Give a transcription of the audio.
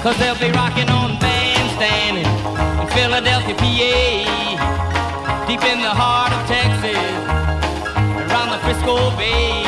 'cause they'll be rocking on Bandstand in Philadelphia, PA, deep in the heart of Texas, around the Frisco Bay.